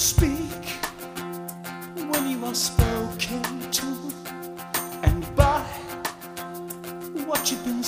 Speak when you are spoken to, and by what you've been